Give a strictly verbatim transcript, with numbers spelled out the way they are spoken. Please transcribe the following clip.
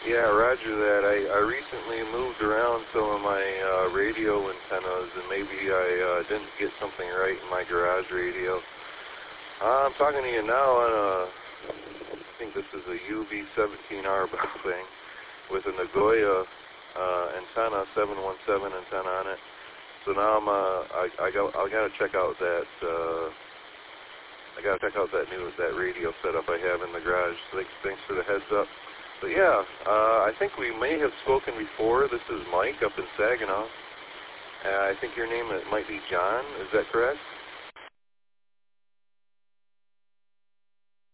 Yeah, roger that. I, I recently moved around some of my uh, radio antennas, and maybe I uh, didn't get something right in my garage radio. Uh, I'm talking to you now on a, I think this is a U V seventeen R thing with a Nagoya uh, antenna, seven one seven antenna on it. So now I'm, uh, I, I got, I got to check out that, uh, I got to check out that new, that radio setup I have in the garage. So thanks, thanks for the heads up. But yeah, uh, I think we may have spoken before. This is Mike up in Saginaw. Uh, I think your name it might be John. Is that correct?